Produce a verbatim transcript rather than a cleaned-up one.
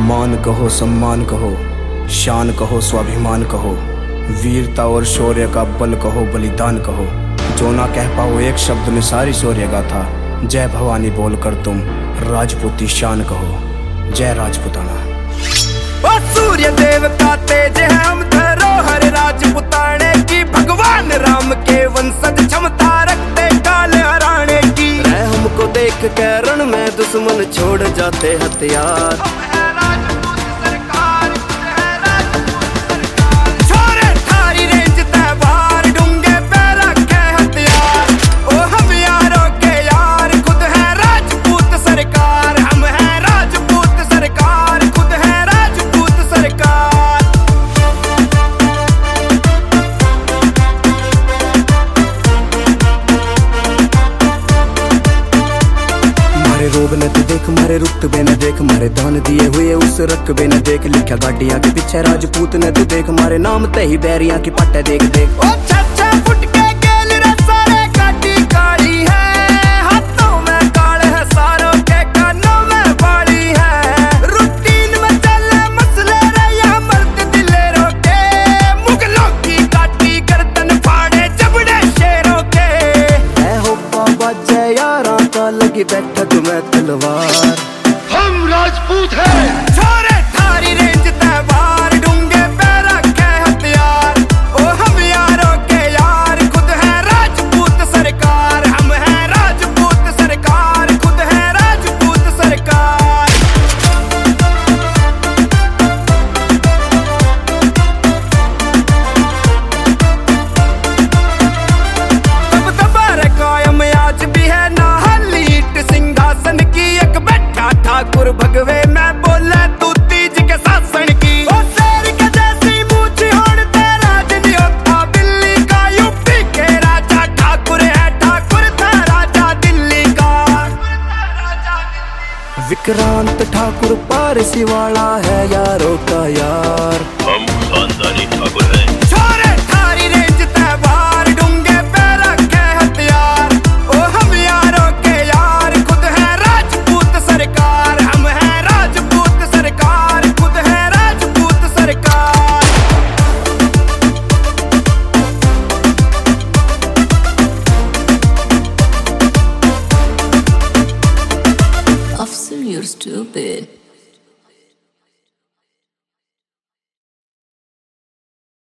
मान कहो, सम्मान कहो, शान कहो, स्वाभिमान कहो, वीरता और शौर्य का बल कहो, बलिदान कहो। जो ना कह पाओ एक शब्द में सारी शौर्य गाथा, जय भवानी बोलकर तुम राजपूती शान कहो। जय राजपुताना। ओ सूर्य देव का तेज है हम धरोहर राजपुताने की, भगवान राम के वंशज क्षमता रखते काले हराने की। हमको देख के रण में दुश्मन छोड़ जाते हथियार। रोब न तू देख मारे रुतबे न देख, मारे दान दिए हुए उस रकबे न देख। लिखा गाड़ियां के पीछे राजपूत ने तू देख, मारे नाम ते ही बैरियां की पट्टे देख देख। ओ छछा फुट के गेल रे सारे काटी काली है, हाथों में काल है सारों के कानों में बाली है। रूटीन में चले मसले रे यहाँ मर्द दिलेरों के, मुगलों की काटी गर्दन फाड़े जबड़े शेरों के। ऐ हो बाबा जय यारा का लगी बैठा तुम्हें तलवार। हम राजपूत हैं। छोरे थारी रेंज तैवार, डूंगे पे रखे हथियार। ओ हम यारों के यार, खुद है राजपूत सरकार। हम हैं राजपूत सरकार, खुद है राजपूत सरकार। तब तबार कायम आज भी है ना हलीट सिंहासन की। एक बैठा ठाकुर भगवे में बोले तू तीज के शासन की। ओ शेर के जैसी मूंछ होड़ तेरा नहीं होता बिल्ली का। यूपी के राजा ठाकुर है, ठाकुर था राजा दिल्ली का। विक्रांत ठाकुर पारसी वाला है यारों का यार। हम खानदानी ठाकुर हैं। छोरे थारी रेंज तैवार, डूंगे पे रखे हथियार। ओ हम यारों के यार, खुद है राजपूत सरकार। हम हैं राजपूत सरकार, खुद है राजपूत सरकार। After you're stupid.